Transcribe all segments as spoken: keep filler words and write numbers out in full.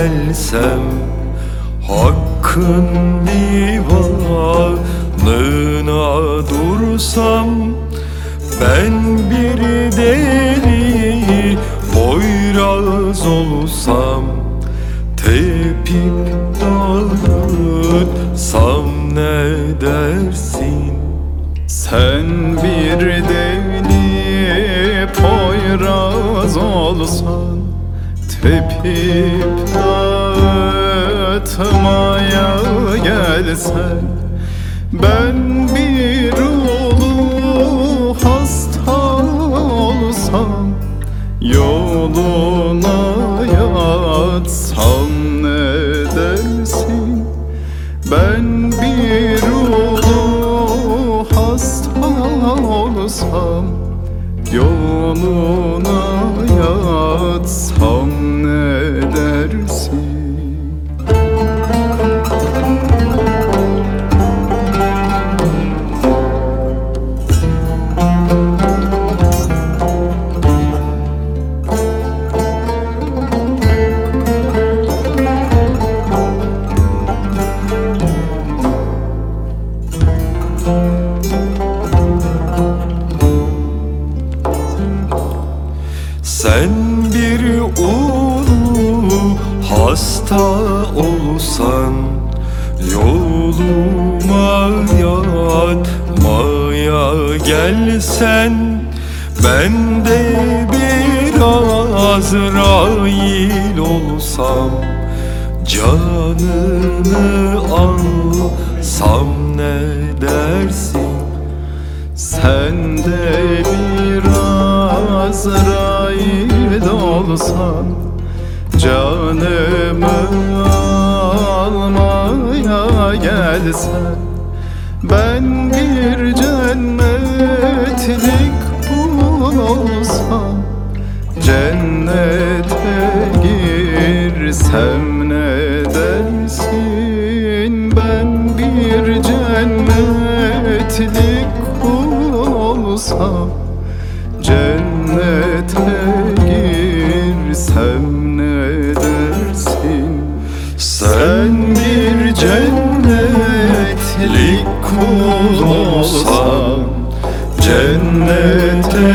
gelsem, Hakkın divanına dursam, ben bir deli Poyraz olsam, tepip dağıtsam ne dersin? Sen bir deli Poyraz olsan, tepip dağıtmaya gelsen, ben bir ulu hasta olsam, yoluna yatsam ne dersin? Ben bir ulu hasta olsam, yoluna yatsam ne dersin? Sen bir ulu hasta olsan, yoluma yatmaya gelsen, ben de bir Azrail olsam, canını alsam ne dersin? Sen de bir Azrail olsan, canımı almaya gelsen, ben bir cennetlik kul olsam, cennete girsem ne dersin? Ben bir cennetlik kul olsam, cennete girsem ne dersin? Sen bir cennetlik kul olsan, cennete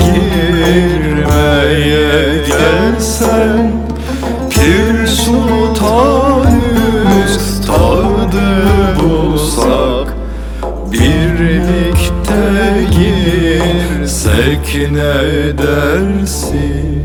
girmeye gelsen, Pir Sultan üstadı bulsak, birlikte girsek ne dersin?